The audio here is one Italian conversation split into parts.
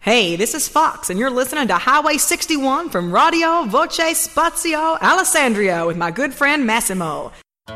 Hey, this is Fox, and you're listening to Highway 61 from Radio Voce Spazio Alessandria with my good friend Massimo.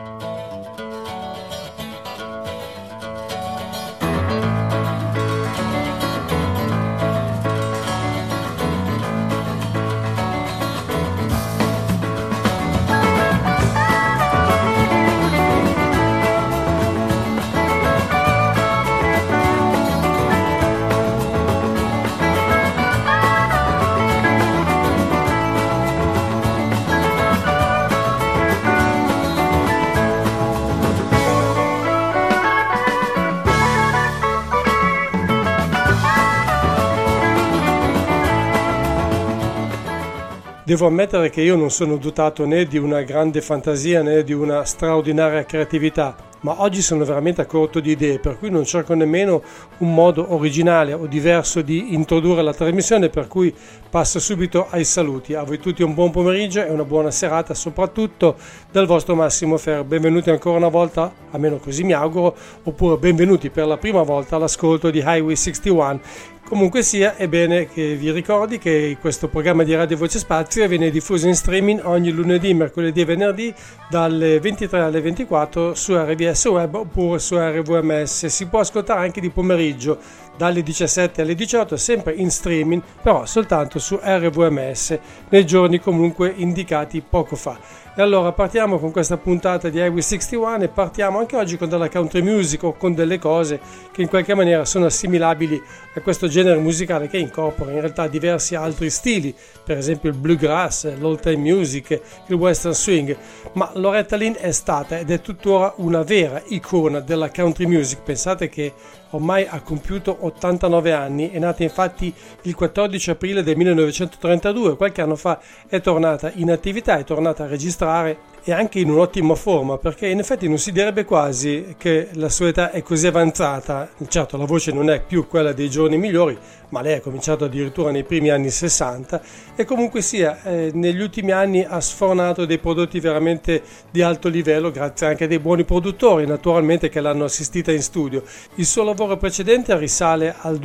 Devo ammettere che io non sono dotato né di una grande fantasia né di una straordinaria creatività, ma oggi sono veramente a corto di idee, per cui non cerco nemmeno un modo originale o diverso di introdurre la trasmissione, per cui passo subito ai saluti. A voi tutti un buon pomeriggio e una buona serata, soprattutto dal vostro Massimo Ferro. Benvenuti ancora una volta, almeno così mi auguro, oppure benvenuti per la prima volta all'ascolto di Highway 61. Comunque sia, è bene che vi ricordi che questo programma di Radio Voce Spazio viene diffuso in streaming ogni lunedì, mercoledì e venerdì dalle 23 alle 24 su RVS Web oppure su RVMS. Si può ascoltare anche di pomeriggio dalle 17 alle 18, sempre in streaming, però soltanto su RVMS, nei giorni comunque indicati poco fa. E allora partiamo con questa puntata di Highway 61 e partiamo anche oggi con della country music o con delle cose che in qualche maniera sono assimilabili a questo genere musicale, che incorpora in realtà diversi altri stili, per esempio il bluegrass, l'old time music, il western swing. Ma Loretta Lynn è stata ed è tuttora una vera icona della country music. Pensate che ormai ha compiuto 89 anni, è nata infatti il 14 aprile del 1932, qualche anno fa è tornata in attività, è tornata a registrare e anche in un'ottima forma, perché in effetti non si direbbe quasi che la sua età è così avanzata. Certo, la voce non è più quella dei giorni migliori, ma lei ha cominciato addirittura nei primi anni 60 e comunque sia negli ultimi anni ha sfornato dei prodotti veramente di alto livello, grazie anche a dei buoni produttori naturalmente che l'hanno assistita in studio. Il suo lavoro precedente risale al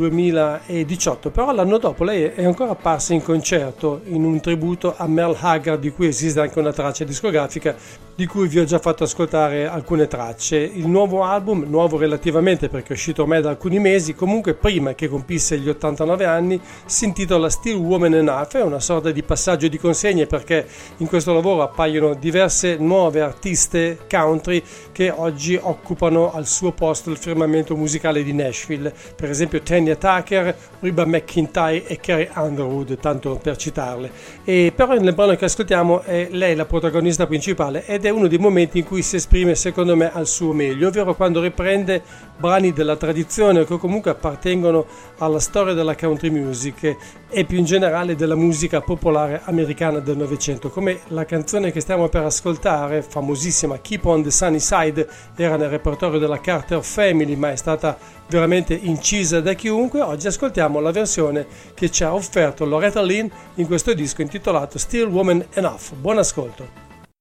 2018, però l'anno dopo lei è ancora apparsa in concerto in un tributo a Merle Haggard, di cui esiste anche una traccia discografica di cui vi ho già fatto ascoltare alcune tracce. Il nuovo album, nuovo relativamente perché è uscito ormai da alcuni mesi, comunque prima che compisse gli 89 anni, si intitola Still Woman Enough. È una sorta di passaggio di consegne, perché in questo lavoro appaiono diverse nuove artiste country che oggi occupano al suo posto il firmamento musicale di Nashville, per esempio Tanya Tucker, Reba McEntire e Carrie Underwood, tanto per citarle. E però nel brano che ascoltiamo è lei la protagonista principale ed è uno dei momenti in cui si esprime secondo me al suo meglio, ovvero quando riprende brani della tradizione che comunque appartengono alla storia della country music e più in generale della musica popolare americana del Novecento, come la canzone che stiamo per ascoltare, famosissima Keep on the Sunny Side, era nel repertorio della Carter Family ma è stata veramente incisa da chiunque. Oggi ascoltiamo la versione che ci ha offerto Loretta Lynn in questo disco intitolato Still Woman Enough. Buon ascolto.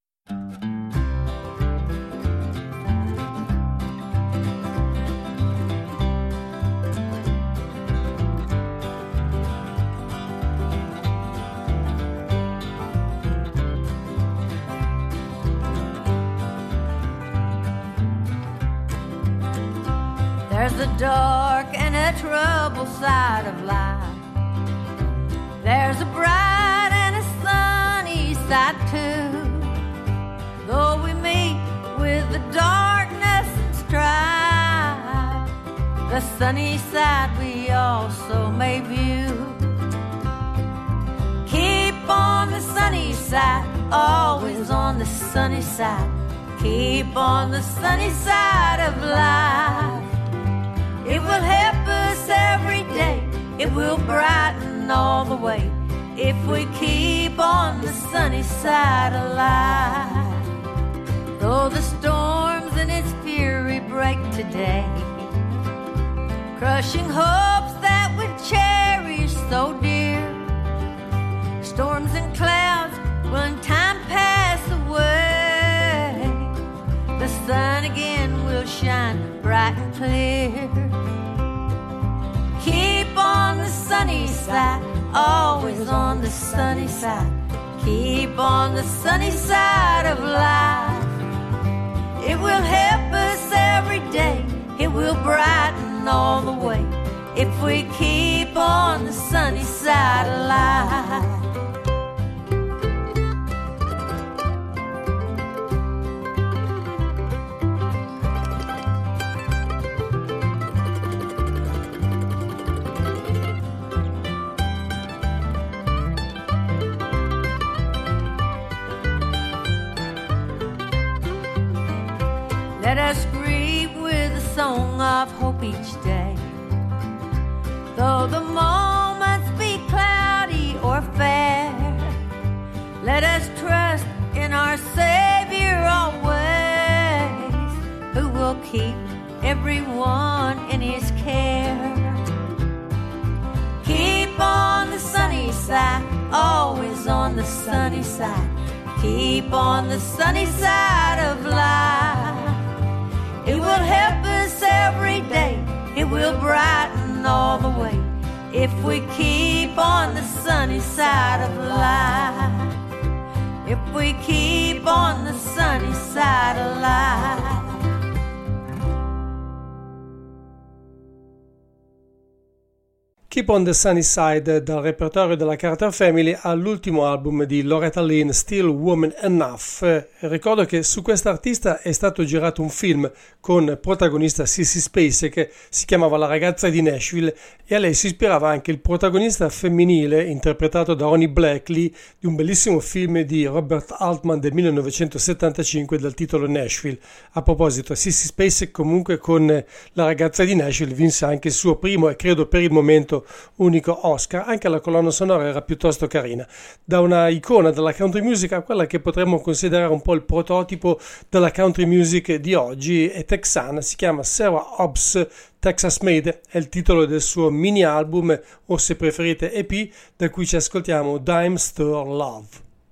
There's a dark and a troubled side of life. There's a bright and a sunny side too. Though we meet with the darkness and strife, the sunny side we also may view. Keep on the sunny side, always on the sunny side. Keep on the sunny side of life. It will help us every day. It will brighten all the way if we keep on the sunny side of life. Though the storms in its fury break today, crushing hopes that we cherish so dear, storms and clouds will in time pass away. The sun again will shine bright and clear. Keep on the sunny sunny side, always on the sunny side. Keep on the sunny side of life. It will help us every day. It will brighten all the way if we keep on the sunny side of life. Let us greet with a song of hope each day. Though the moments be cloudy or fair, let us trust in our Savior always, who will keep everyone in His care. Keep on the sunny side, always on the sunny side. Keep on the sunny side of life. It will help us every day. It will brighten all the way if we keep on the sunny side of life. If we keep on the sunny side of life. Keep on the Sunny Side dal repertorio della Carter Family all'ultimo album di Loretta Lynn, Still Woman Enough. Ricordo che su questa artista è stato girato un film con protagonista Sissy Spacek che si chiamava La ragazza di Nashville e a lei si ispirava anche il protagonista femminile interpretato da Ronnie Blackley di un bellissimo film di Robert Altman del 1975 dal titolo Nashville. A proposito, Sissy Spacek comunque con La ragazza di Nashville vinse anche il suo primo e credo per il momento unico Oscar. Anche la colonna sonora era piuttosto carina, da una icona della country music a quella che potremmo considerare un po' il prototipo della country music di oggi. È texana, si chiama Sarah Hobbs. Texas Made è il titolo del suo mini album, o se preferite EP, da cui ci ascoltiamo Dime Store Love.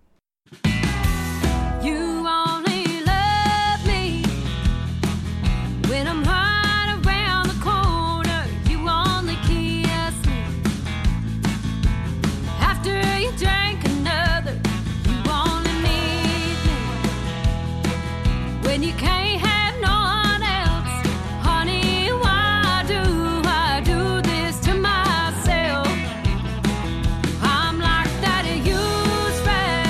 You only love me when I'm right around the corner. You only kiss me after you drink another. You only need me when you can't have no one else. Honey, why do I do this to myself? I'm like that used friend.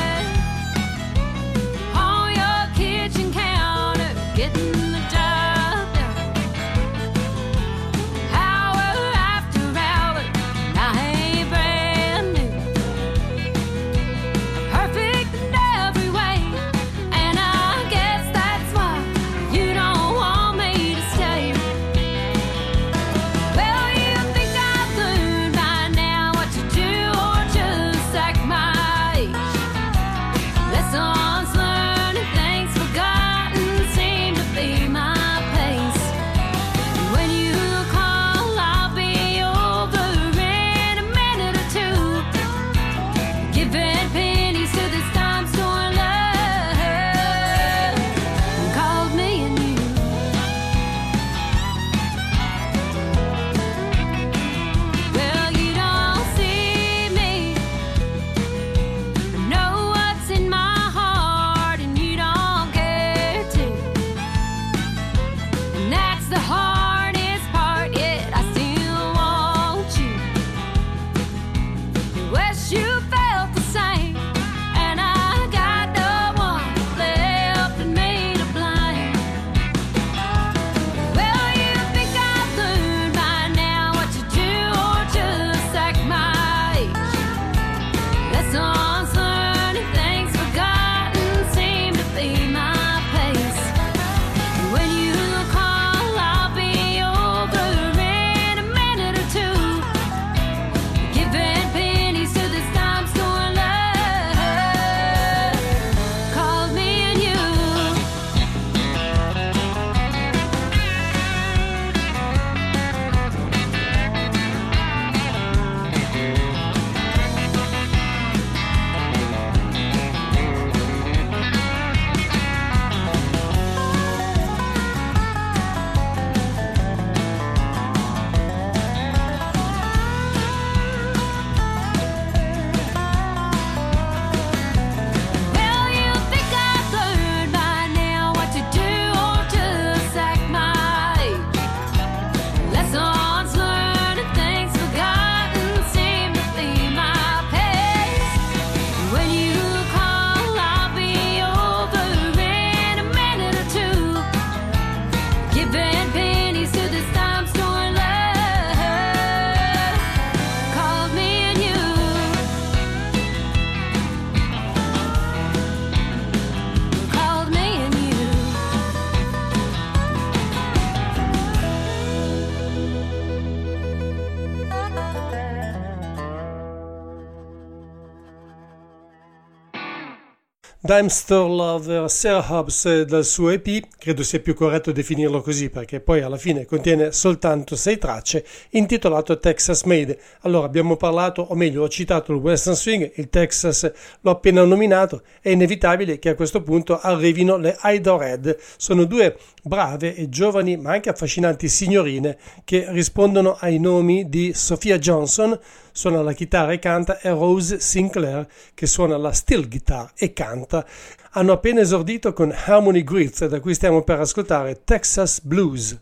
Dime Store Lover, Sarah Hobbs dal suo EP, credo sia più corretto definirlo così perché poi alla fine contiene soltanto 6 tracce, intitolato Texas Made. Allora abbiamo parlato, o meglio ho citato il Western Swing, il Texas l'ho appena nominato, è inevitabile che a questo punto arrivino le Idol Red. Sono due brave e giovani ma anche affascinanti signorine che rispondono ai nomi di Sophia Johnson, suona la chitarra e canta, e Rose Sinclair che suona la steel guitar e canta. Hanno appena esordito con Harmony Grizz, da cui stiamo per ascoltare Texas Blues.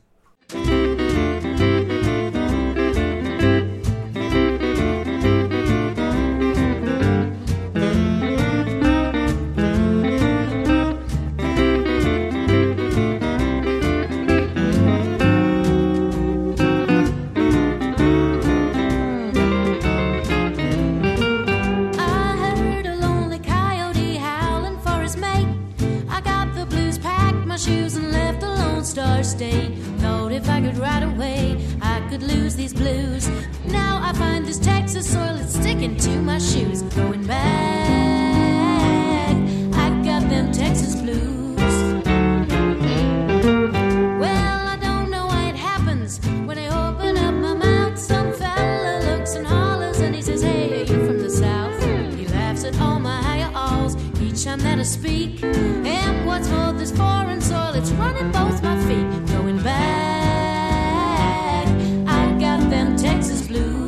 State. Thought if I could ride away, I could lose these blues. Now I find this Texas soil, it's sticking to my shoes. Going back, I got them Texas blues. Well, I don't know why it happens. When I open up my mouth, some fella looks and hollers and he says, hey, are you from the South? He laughs at all my higher alls each time that I speak. And what's more, this foreign soil, it's running both my feet. Going back, I got them Texas blues.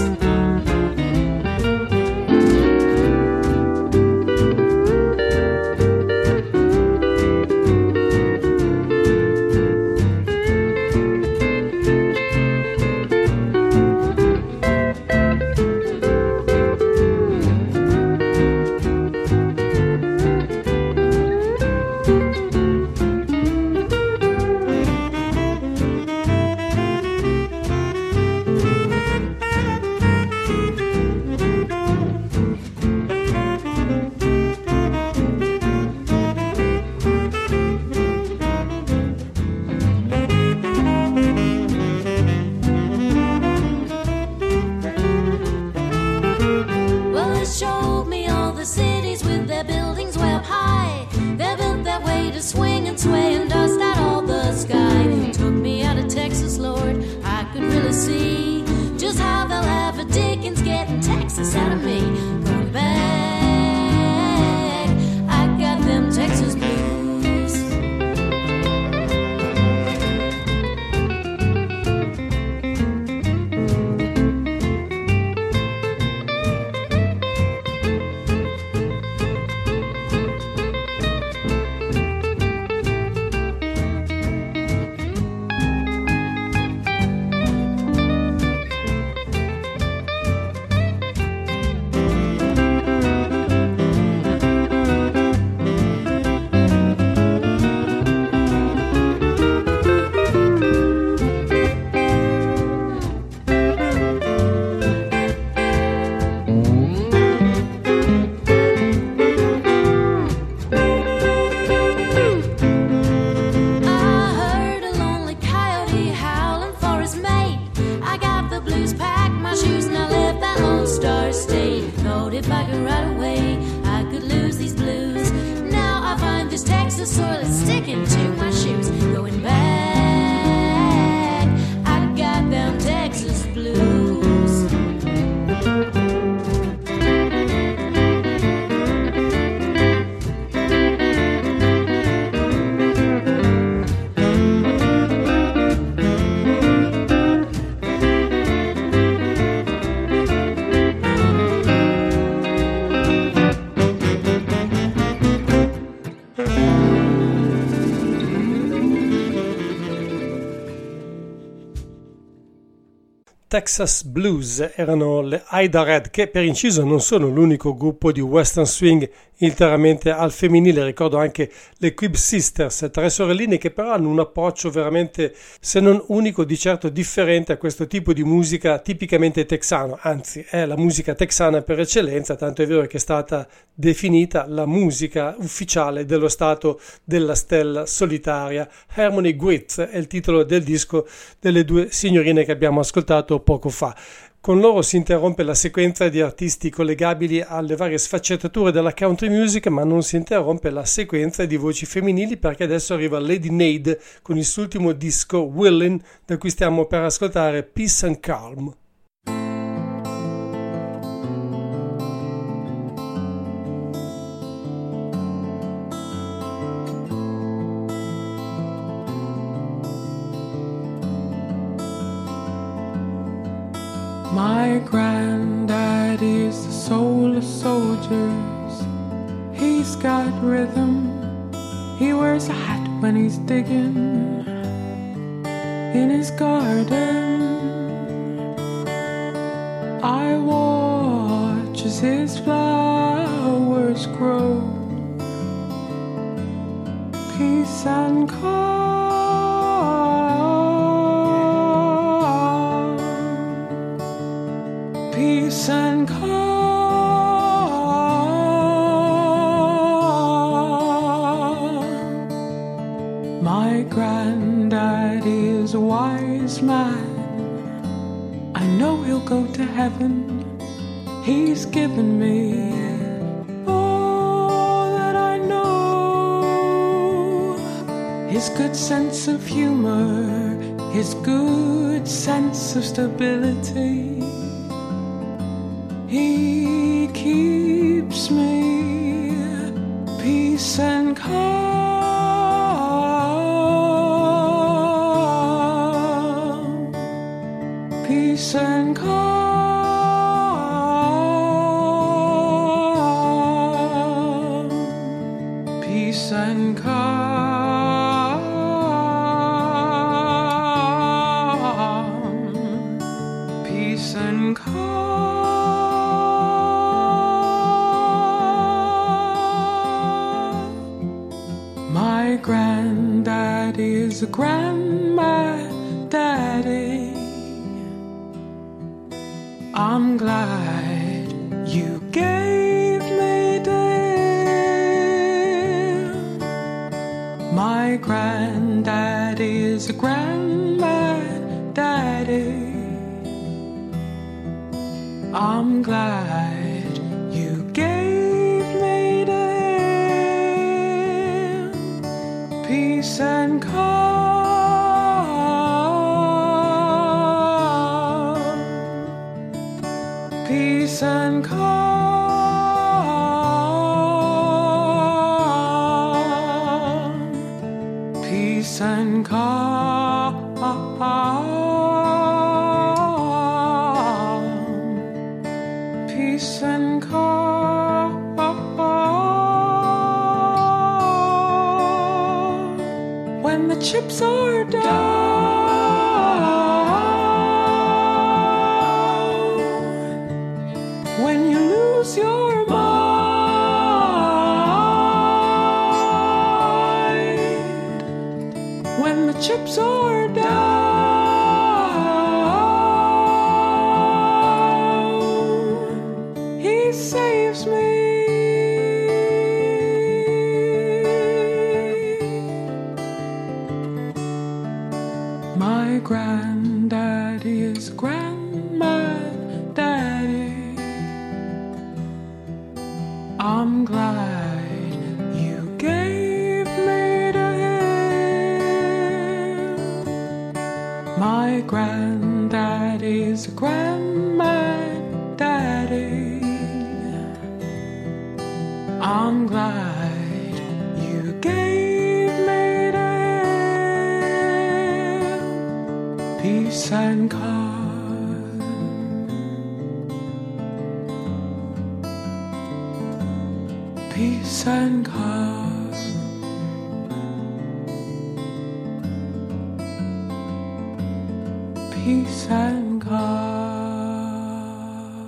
Texas Blues erano le Ida Red, che per inciso non sono l'unico gruppo di western swing interamente al femminile. Ricordo anche le Quib Sisters, 3 sorelline che però hanno un approccio veramente, se non unico, di certo differente a questo tipo di musica tipicamente texano, anzi è la musica texana per eccellenza, tanto è vero che è stata definita la musica ufficiale dello stato della stella solitaria. Harmony Grizz è il titolo del disco delle due signorine che abbiamo ascoltato poco fa. Con loro si interrompe la sequenza di artisti collegabili alle varie sfaccettature della country music, ma non si interrompe la sequenza di voci femminili, perché adesso arriva Lady Nade con il suo ultimo disco Willin', da cui stiamo per ascoltare Peace and Calm. My granddad is the soul of soldiers. He's got rhythm. He wears a hat when he's digging in his garden. I watch as his flowers grow. Peace and calm. Peace and calm. My granddad is a wise man. I know he'll go to heaven. He's given me all that I know. His good sense of humor, his good sense of stability. He keeps me peace and calm. Peace and calm. Peace and calm. Peace and calm. My granddad is a grandma daddy. I'm glad you gave me dear. My granddad is a grandma daddy. I'm glad you gave me dear. Peace and calm. Peace and calm. Peace and calm. Peace and calm. When the chips are down, when you lose your mind, when the chips are down, he saves me. My granddaddy is grandma daddy. I'm glad you gave me to him. My granddaddy is grandma daddy. I'm glad you gave me to him. Peace and calm. Peace and calm. Peace and calm.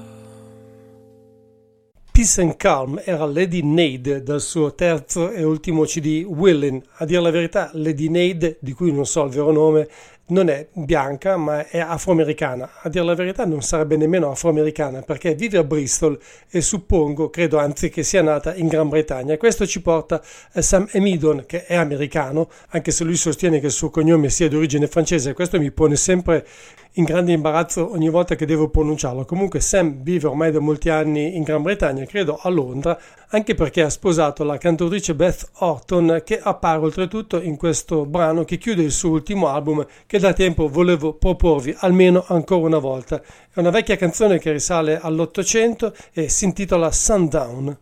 Peace and Calm era Lady Nade dal suo terzo e ultimo CD Willin'. A dire la verità, Lady Nade, di cui non so il vero nome, non è bianca ma è afroamericana. A dire la verità non sarebbe nemmeno afroamericana perché vive a Bristol e credo anzi che sia nata in Gran Bretagna. Questo ci porta a Sam Amidon, che è americano, anche se lui sostiene che il suo cognome sia di origine francese, e questo mi pone sempre in grande imbarazzo ogni volta che devo pronunciarlo. Comunque Sam vive ormai da molti anni in Gran Bretagna, credo a Londra, anche perché ha sposato la cantautrice Beth Orton, che appare oltretutto in questo brano che chiude il suo ultimo album, che da tempo volevo proporvi almeno ancora una volta. È una vecchia canzone che risale all'800 e si intitola Sundown.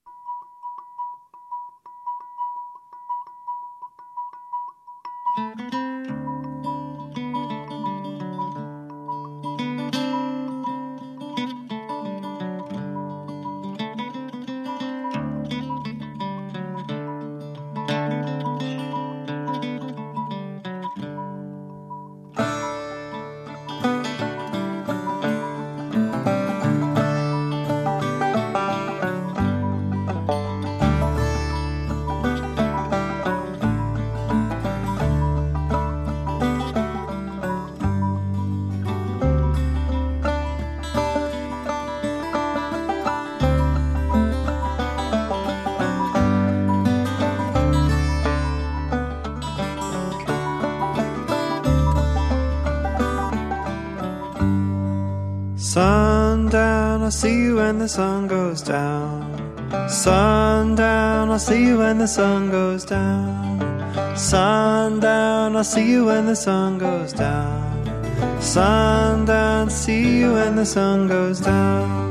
Sundown, I'll see you when the sun goes down. Sundown, I'll see you when the sun goes down. Sundown, I'll see you when the sun goes down. Sundown, see you when the sun goes down.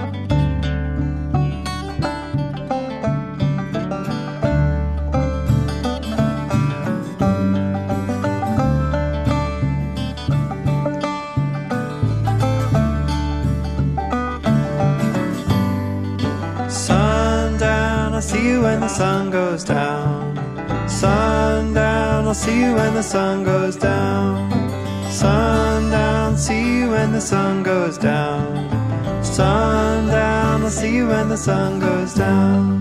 When the sun goes down, sundown, I'll see you when the sun goes down. Sundown, see you when the sun goes down. Sundown, I'll see you when the sun goes down.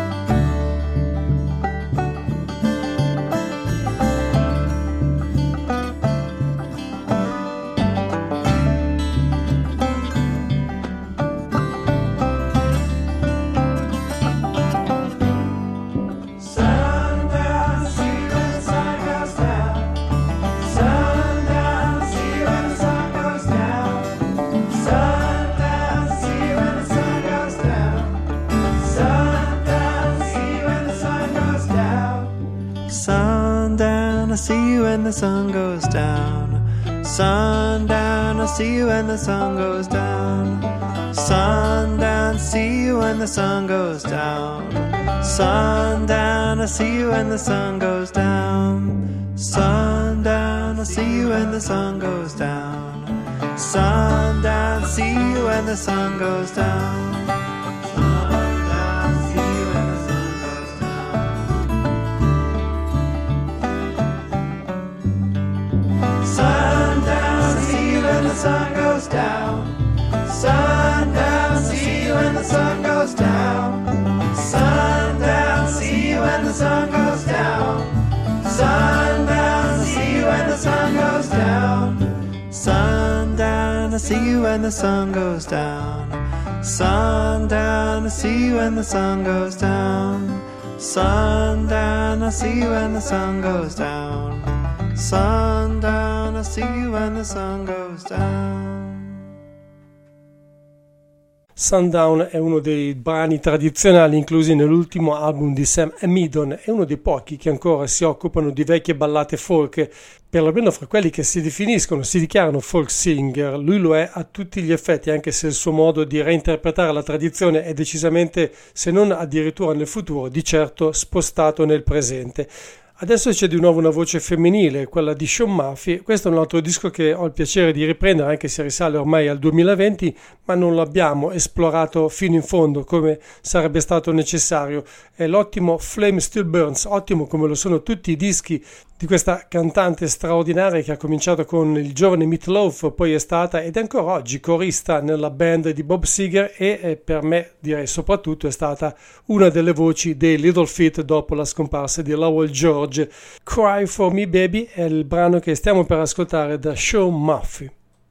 Sundown, I'll see you when the sun goes down. Sundown, I'll see you when the sun goes down. Sundown, see you when the sun goes down. Sundown, I'll see you when the sun goes down. Sundown, I'll see you when the sun goes down. Sundown, see you when the sun goes down. Sun goes down. Sundown, see you when the sun goes down. Sundown, see you when the sun goes down. Sundown, see you when the sun goes down. Sundown, I see you when the sun goes down. Sundown, I see you when the sun goes down. Sundown, I see you when the sun goes down. Sundown, I see you when the sun goes down. Sundown è uno dei brani tradizionali inclusi nell'ultimo album di Sam Amidon, è uno dei pochi che ancora si occupano di vecchie ballate folk, perlomeno fra quelli che si dichiarano folk singer. Lui lo è a tutti gli effetti, anche se il suo modo di reinterpretare la tradizione è decisamente, se non addirittura nel futuro, di certo spostato nel presente. Adesso c'è di nuovo una voce femminile, quella di Sean Murphy. Questo è un altro disco che ho il piacere di riprendere, anche se risale ormai al 2020, ma non l'abbiamo esplorato fino in fondo come sarebbe stato necessario. È l'ottimo Flame Still Burns, ottimo come lo sono tutti i dischi di questa cantante straordinaria che ha cominciato con il giovane Meat Loaf, poi è stata ed è ancora oggi corista nella band di Bob Seger e per me direi soprattutto è stata una delle voci dei Little Feat dopo la scomparsa di Lowell George. George. Cry for Me Baby è il brano che stiamo per ascoltare da Sean Murphy.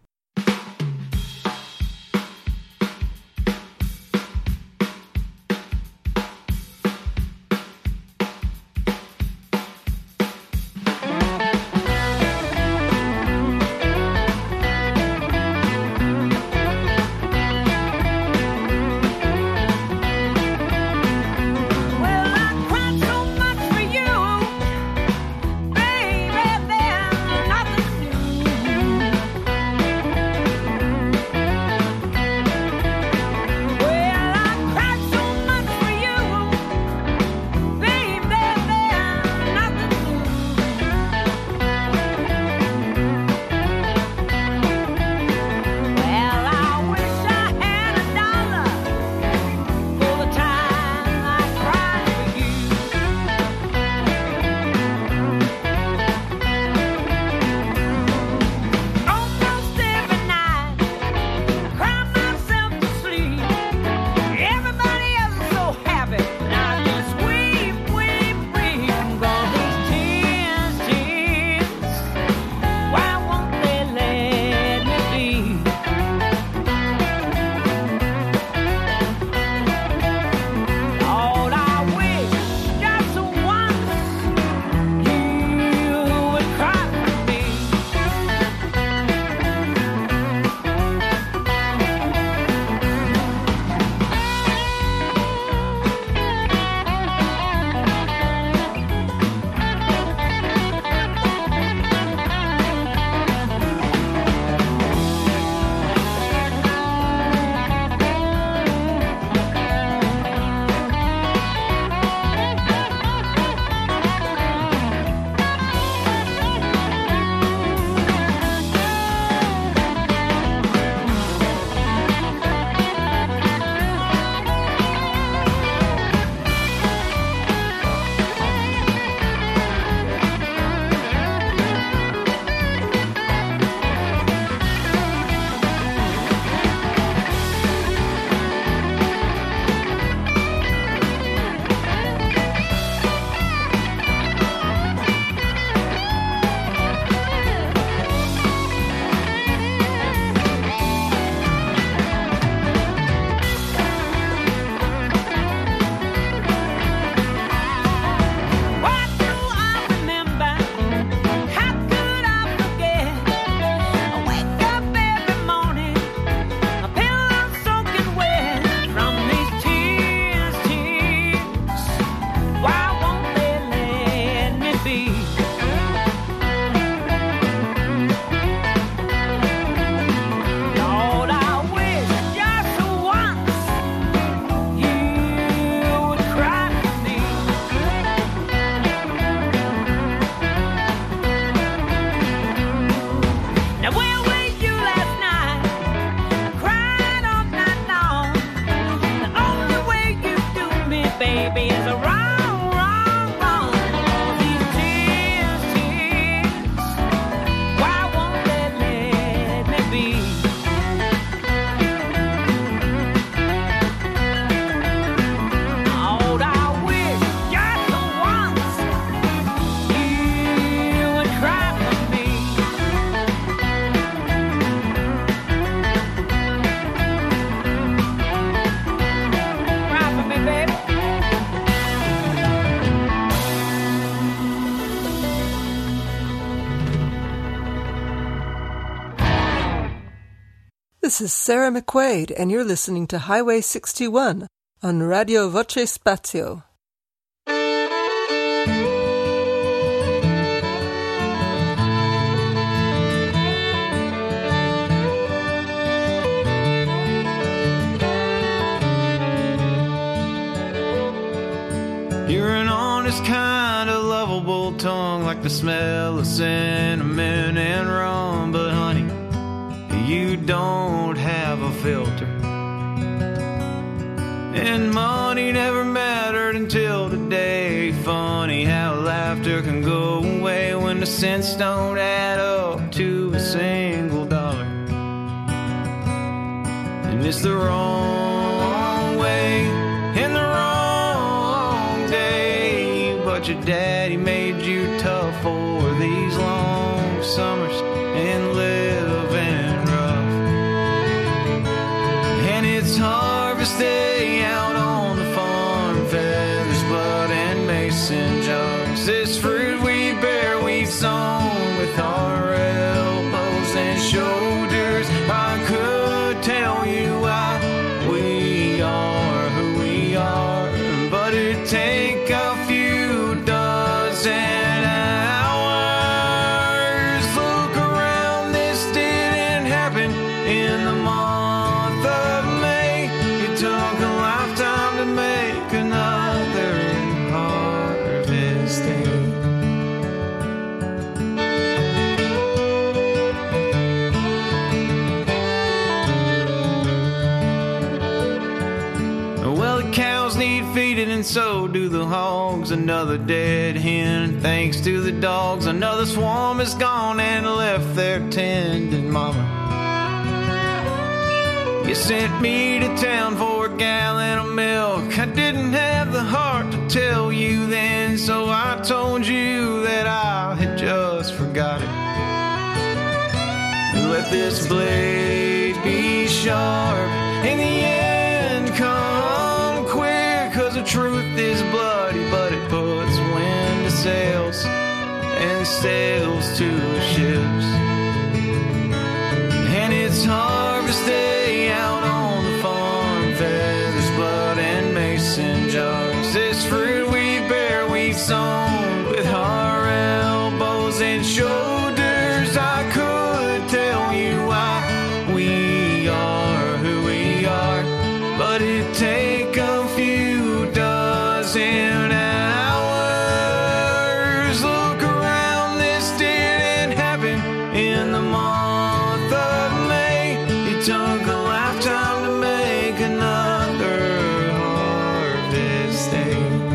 This is Sarah McQuaid, and you're listening to Highway 61 on Radio Voce Spazio. You're an honest, kind of lovable tongue, like the smell of cinnamon and rum. But honey, you don't have a filter. And money never mattered until today. Funny how laughter can go away when the cents don't add up to a single dollar. And it's the wrong way and the wrong day, but your daddy made you it's harvest day out on the farm. Feathers, blood, and mason jars. This fruit we bear, we've sown with our elbows and shoulders. I could tell you why we are who we are, but it'd take a few dozen hours. Look around, this didn't happen in the month of May. It took a lifetime to make another harvest day. Well, the cows need feeding and so do the hogs. Another dead hen, thanks to the dogs. Another swarm is gone and left their tending mama. You sent me to town for a gallon of milk. I didn't have the heart to tell you then, so I told you that I had just forgot it. Let this blade be sharp and the end come quick, 'cause the truth is bloody, but it puts wind to sails and sails to ships. And it's harvest day out on the farm. Feathers, blood, and mason jars. This fruit we bear, we've sown with our elbows and shoulders. I could tell you why we are who we are, but it'd take a few dozen hours. Look around, this didn't happen in the month of May. It took a lifetime to make another harvest day.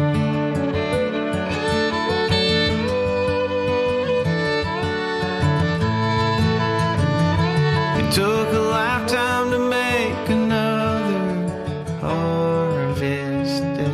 It took a lifetime to make another harvest day.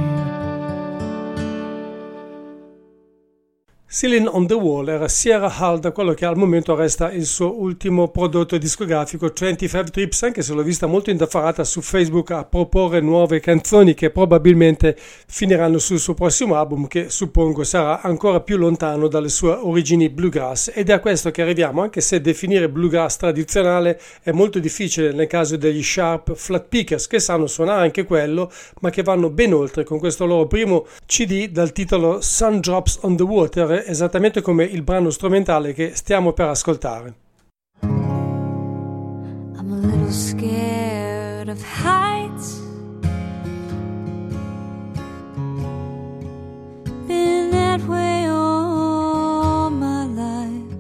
Ceiling on the Wall era Sierra Hull, da quello che al momento resta il suo ultimo prodotto discografico, 25 Trips, anche se l'ho vista molto indaffarata su Facebook a proporre nuove canzoni che probabilmente finiranno sul suo prossimo album, che suppongo sarà ancora più lontano dalle sue origini bluegrass. Ed è a questo che arriviamo, anche se definire bluegrass tradizionale è molto difficile nel caso degli Sharp Flat Pickers, che sanno suonare anche quello, ma che vanno ben oltre con questo loro primo CD dal titolo Sun Drops on the Water, esattamente come il brano strumentale che stiamo per ascoltare. I'm a little scared of heights. Been that way all my life.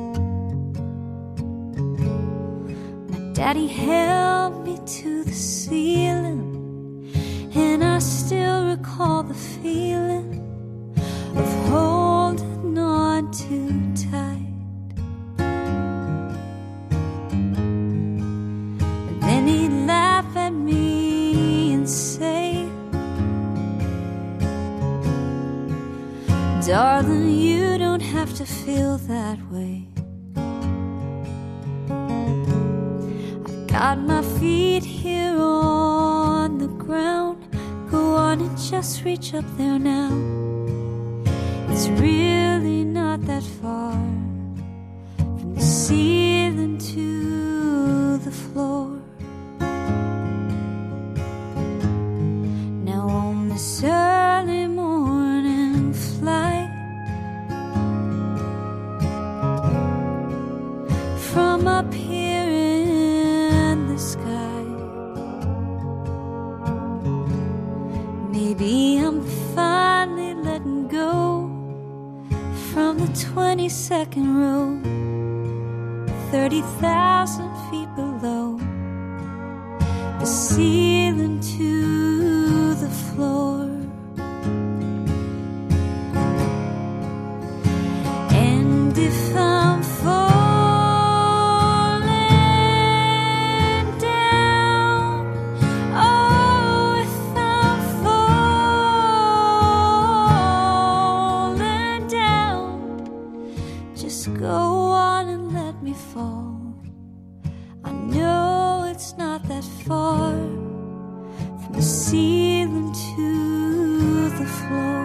My daddy held me to the ceiling, and I still recall the feeling of holding on too tight. And then he'd laugh at me and say, darling, you don't have to feel that way. I've got my feet here on the ground. Go on and just reach up there now. It's really not that far from the ceiling to the floor. Now on this early morning flight from up here in the sky, maybe I'm finally letting go from the 22nd row, 30,000 feet below, the ceiling to the floor. And if I'm falling down, oh, if I'm falling down, just go on and let me fall. I know it's not that far far from the ceiling to the floor.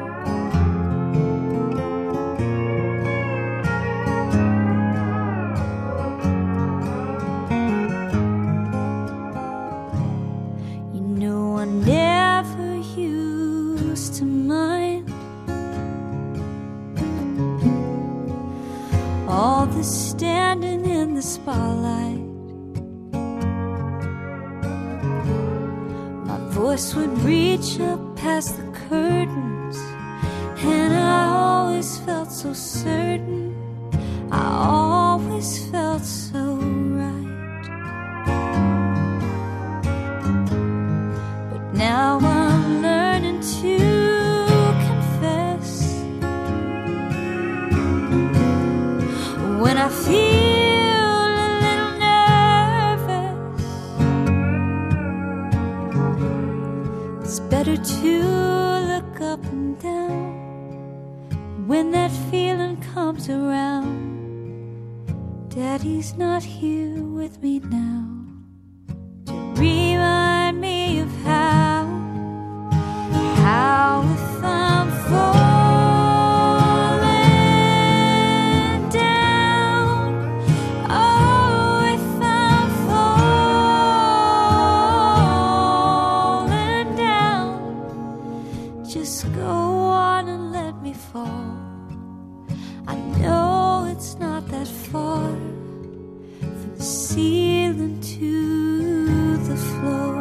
You know I never used to mind all the standing in the spotlight. My voice would reach up past the curtains, and I always felt so certain, I always felt so right. But now I'm learning to confess, when I feel a little nervous, it's better to look up and down when that feeling comes around. Daddy's not here with me now to remind me of how if I'm falling down, oh, if I'm falling down, just go on and let me fall. I know it's not that far from the ceiling to the floor.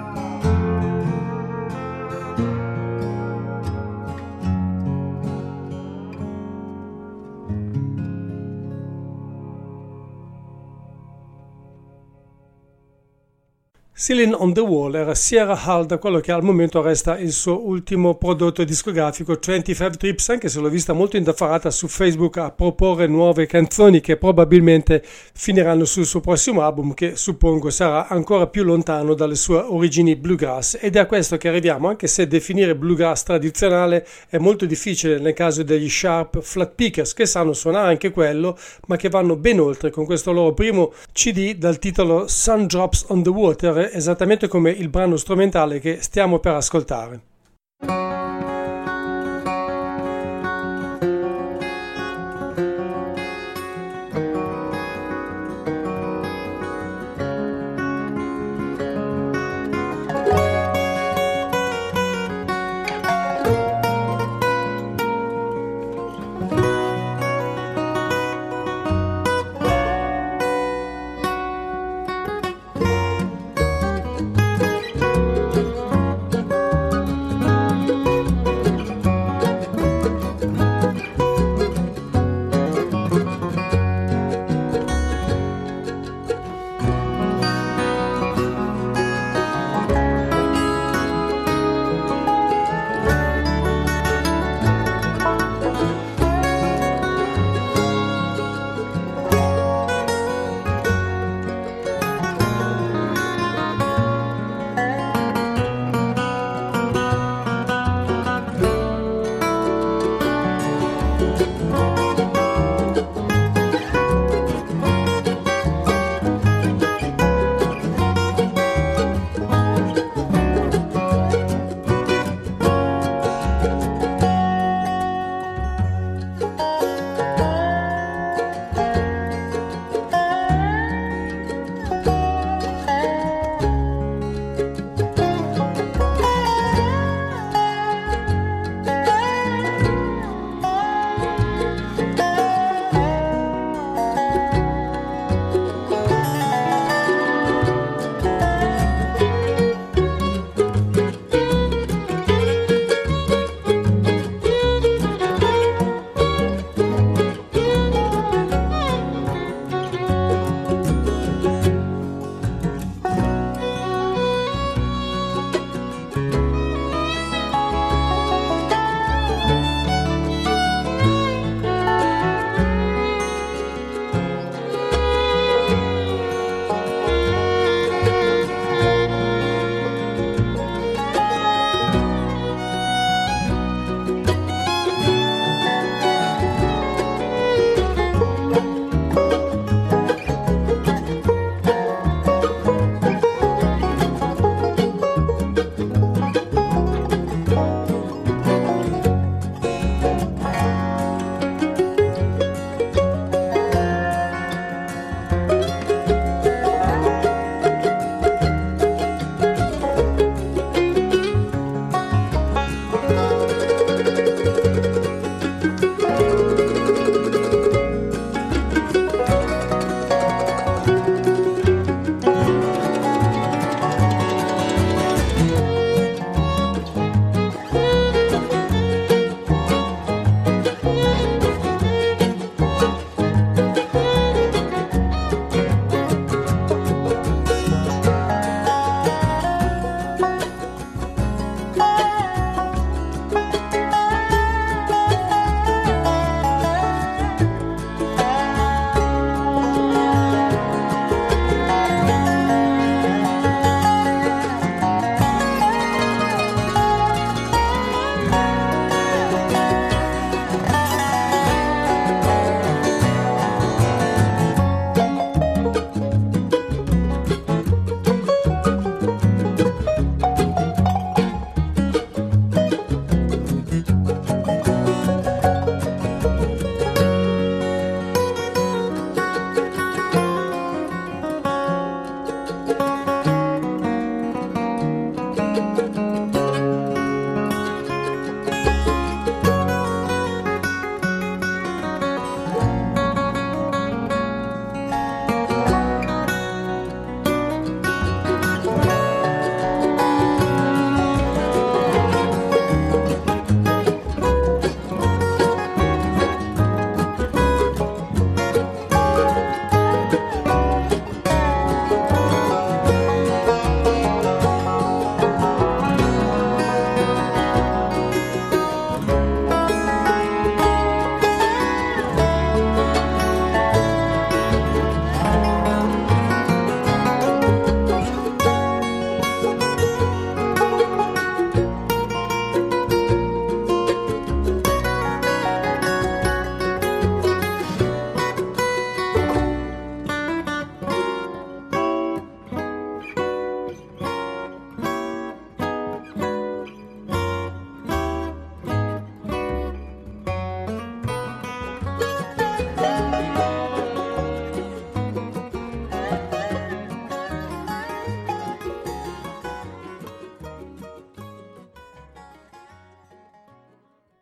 Ceiling on the Wall era Sierra Hull, da quello che al momento resta il suo ultimo prodotto discografico, 25 Trips, anche se l'ho vista molto indaffarata su Facebook a proporre nuove canzoni che probabilmente finiranno sul suo prossimo album, che suppongo sarà ancora più lontano dalle sue origini bluegrass. Ed è a questo che arriviamo, anche se definire bluegrass tradizionale è molto difficile nel caso degli Sharp Flat Pickers, che sanno suonare anche quello, ma che vanno ben oltre con questo loro primo CD dal titolo Sun Drops on the Water, esattamente come il brano strumentale che stiamo per ascoltare.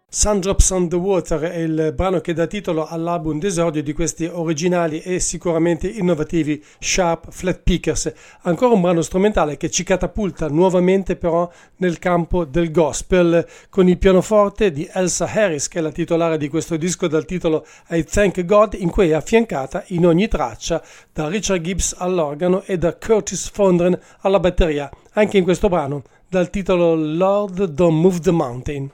Sun Drops on the Water è il brano che dà titolo all'album d'esordio di questi originali e sicuramente innovativi Sharp Flat Pickers. Ancora un brano strumentale che ci catapulta nuovamente però nel campo del gospel, con il pianoforte di Elsa Harris, che è la titolare di questo disco dal titolo I Thank God, in cui è affiancata in ogni traccia da Richard Gibbs all'organo e da Curtis Fondren alla batteria, anche in questo brano dal titolo Lord Don't Move the Mountain.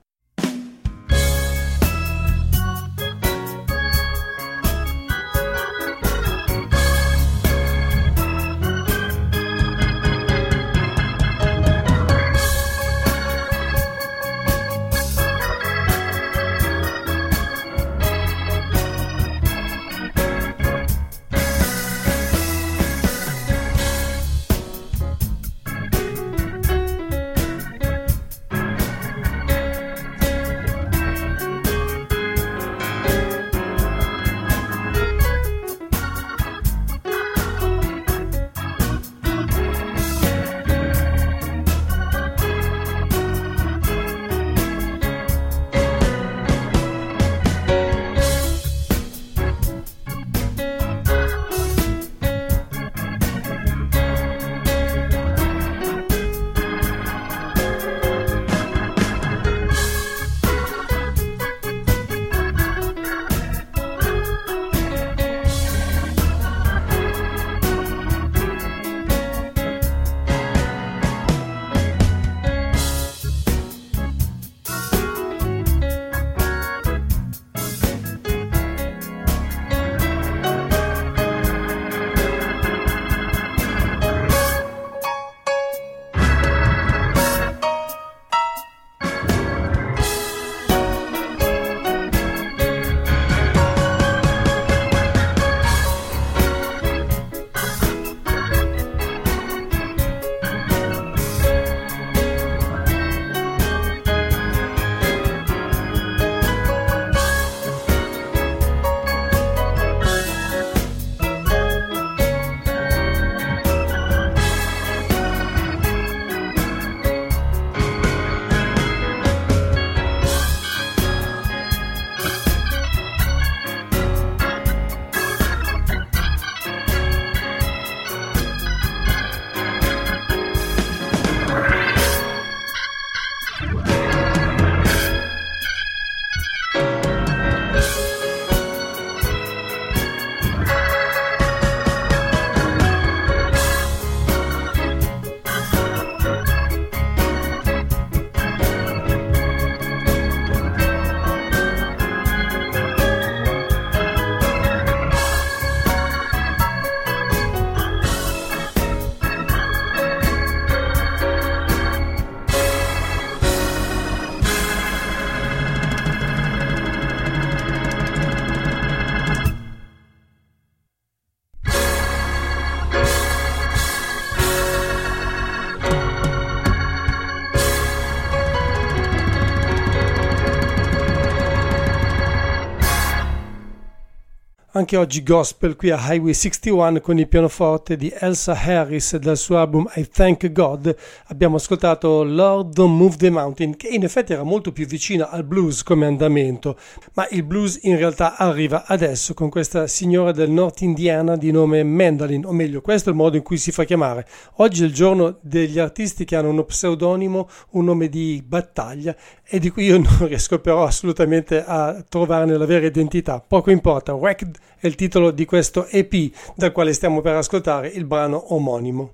Anche oggi gospel qui a Highway 61 con il pianoforte di Elsa Harris dal suo album I Thank God. Abbiamo ascoltato Lord Don't Move the Mountain, che in effetti era molto più vicina al blues come andamento, ma il blues in realtà arriva adesso con questa signora del North Indiana di nome Mandolin, o meglio questo è il modo in cui si fa chiamare. Oggi è il giorno degli artisti che hanno uno pseudonimo, un nome di battaglia, e di cui io non riesco però assolutamente a trovarne la vera identità. Poco importa, Wrecked è il titolo di questo EP dal quale stiamo per ascoltare il brano omonimo.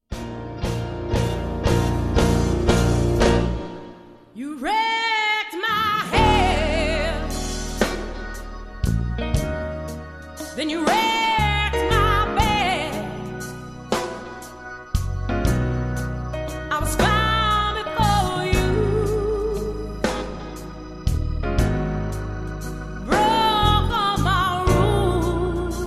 You wrecked my head, then you wrecked my bed. I was coming for you, broke all my rules.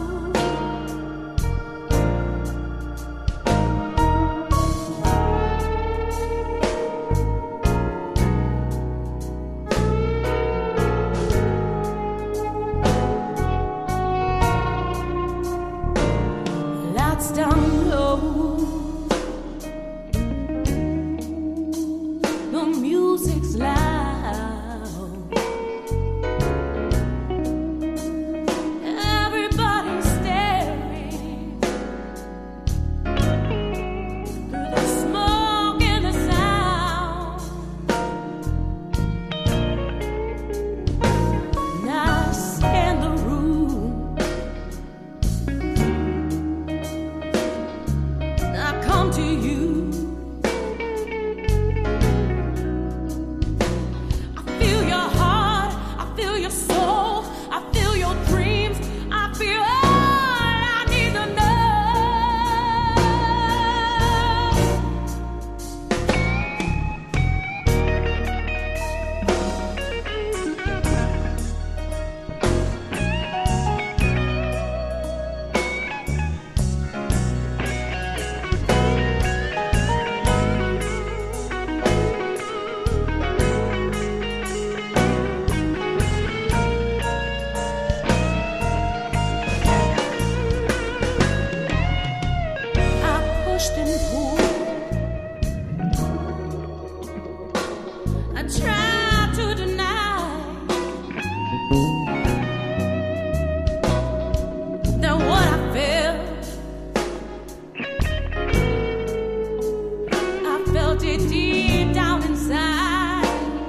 you deep down inside.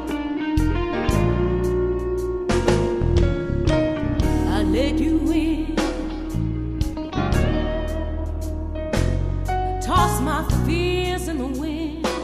I let you in, toss my fears in the wind.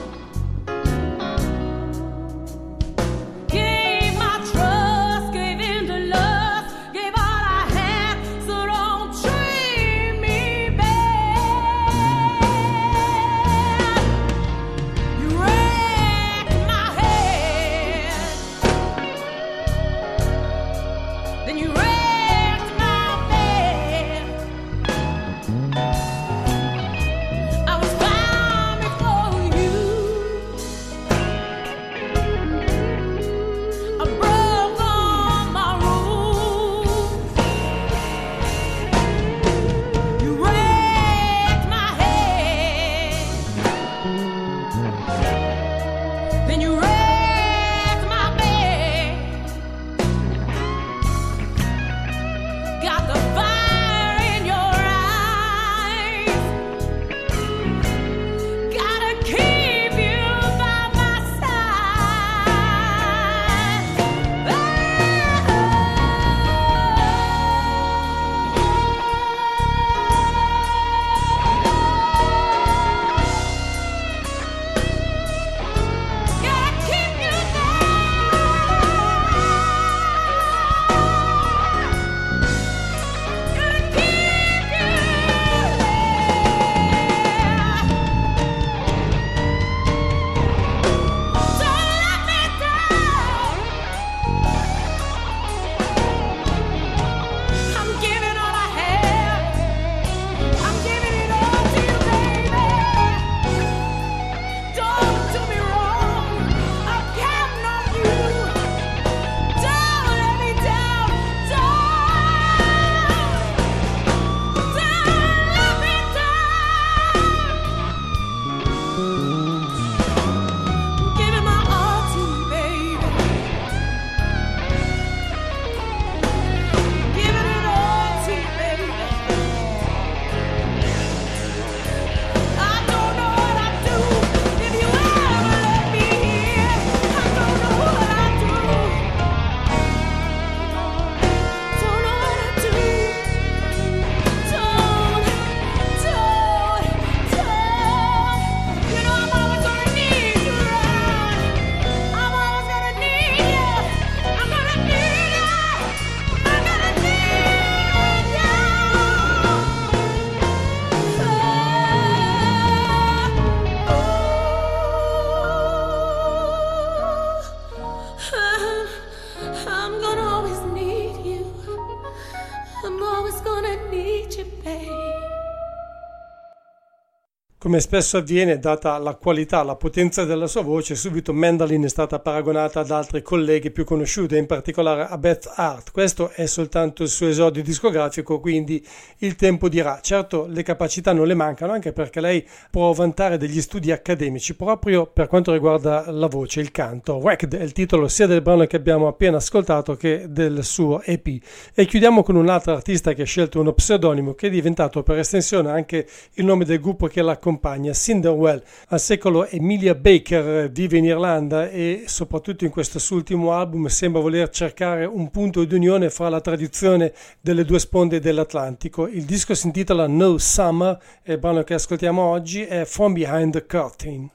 Come spesso avviene, data la qualità, la potenza della sua voce, subito Mandolin è stata paragonata ad altri colleghi più conosciuti, in particolare a Beth Hart. Questo è soltanto il suo esordio discografico, quindi il tempo dirà. Certo, le capacità non le mancano, anche perché lei può vantare degli studi accademici proprio per quanto riguarda la voce, il canto. Wrecked è il titolo sia del brano che abbiamo appena ascoltato che del suo EP. E chiudiamo con un altro artista che ha scelto uno pseudonimo che è diventato per estensione anche il nome del gruppo che l'accompagna, Cinderwell. Al secolo Emilia Baker vive in Irlanda e soprattutto in questo suo ultimo album sembra voler cercare un punto di unione fra la tradizione delle due sponde dell'Atlantico. Il disco si intitola No Summer e il brano che ascoltiamo oggi è From Behind the Curtain.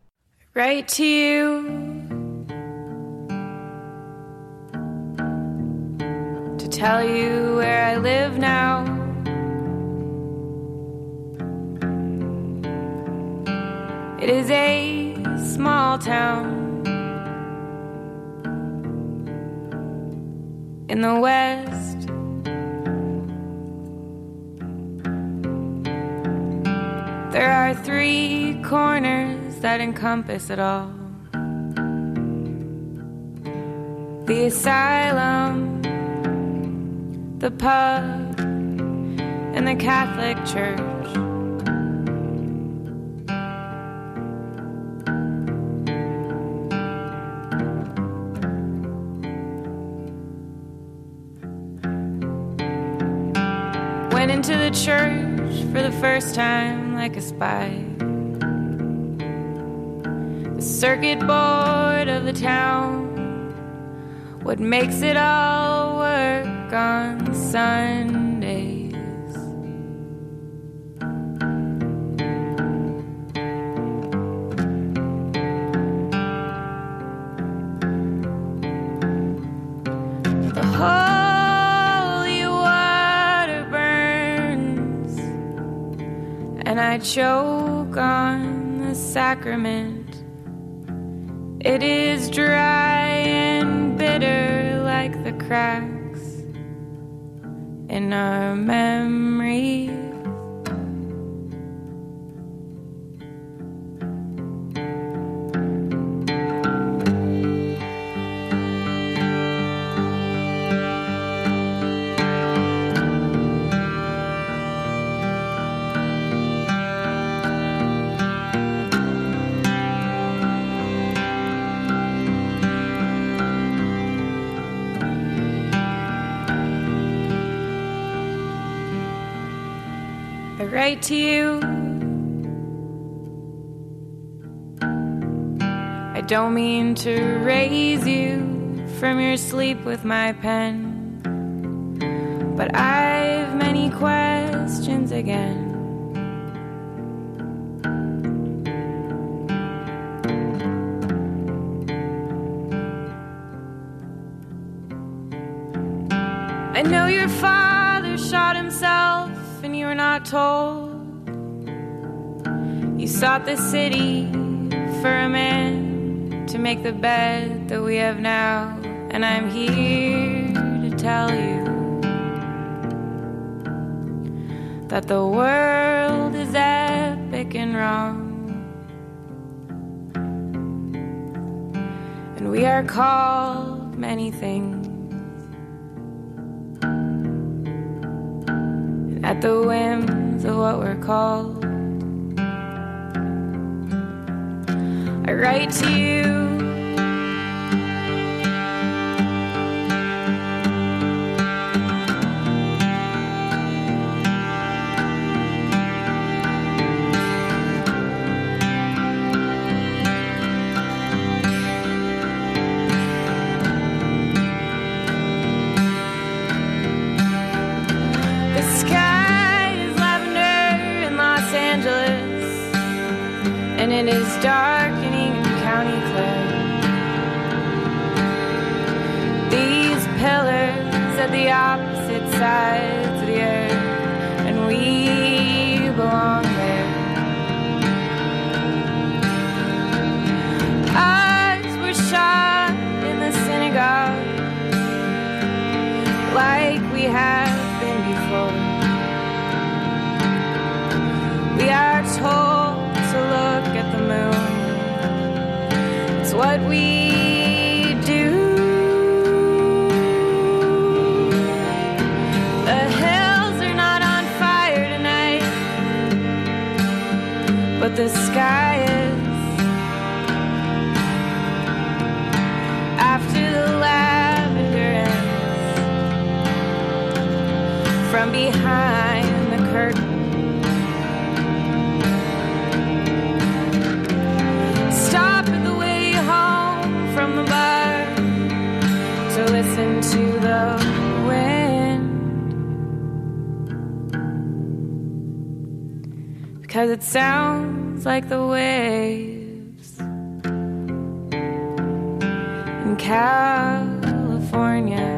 Write to you to tell you where I live now. It is a small town in the West. There are 3 corners that encompass it all: the asylum, the pub, and the Catholic Church. Went into the church for the first time like a spy. circuit board of the town. What makes it all work on Sundays? The holy water burns, and I choke on the sacrament. It is dry and bitter like the cracks in our memories. I write to you. I don't mean to raise you from your sleep with my pen, but I've many questions again. I know your father shot himself and you were not told. You sought the city for a man to make the bed that we have now, and I'm here to tell you that the world is epic and wrong, and we are called many things. At the whims of what we're called, I write to you. And it is darkening in County Clare. These pillars at the opposite sides of the earth, and we belong there. Eyes were shot in the synagogue, like we have been before. We are told to look at the moon. It's what we do. The hills are not on fire tonight, but the sky is. After the lavender ends, from behind the curtain, stop at the way home from the bar to listen to the wind, because it sounds like the waves in California.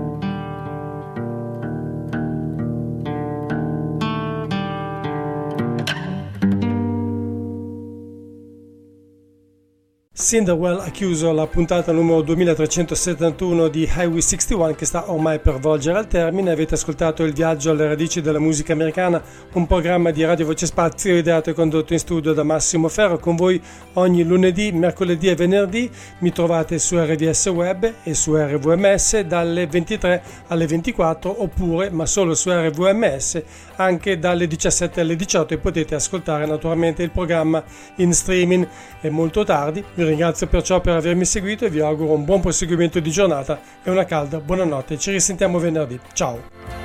Cinderwell ha chiuso la puntata numero 2371 di Highway 61, che sta ormai per volgere al termine. Avete ascoltato Il viaggio alle radici della musica americana, un programma di Radio Voce Spazio ideato e condotto in studio da Massimo Ferro, con voi ogni lunedì, mercoledì e venerdì. Mi trovate su RVS Web e su RVMS dalle 23 alle 24, oppure, ma solo su RVMS, anche dalle 17 alle 18, e potete ascoltare naturalmente il programma in streaming. È molto tardi, vi ringrazio perciò per avermi seguito e vi auguro un buon proseguimento di giornata e una calda buonanotte. Ci risentiamo venerdì. Ciao!